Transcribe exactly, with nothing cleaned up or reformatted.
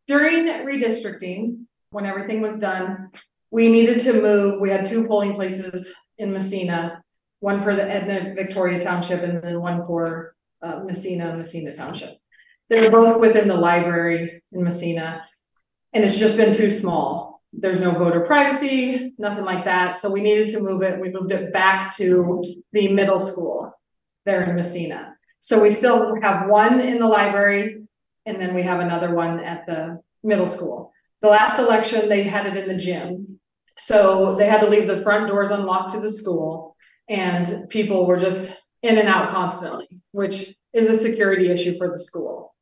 during redistricting, when everything was done, we needed to move, we had two polling places in Messina, one for the Edna Victoria Township and then one for uh, Messina, Messina Township. They're both within the library in Messina, and it's just been too small. There's no voter privacy, nothing like that. So we needed to move it. We moved it back to the middle school there in Messina. So we still have one in the library, and then we have another one at the middle school. The last election, they had it in the gym. So they had to leave the front doors unlocked to the school, and people were just in and out constantly, which is a security issue for the school.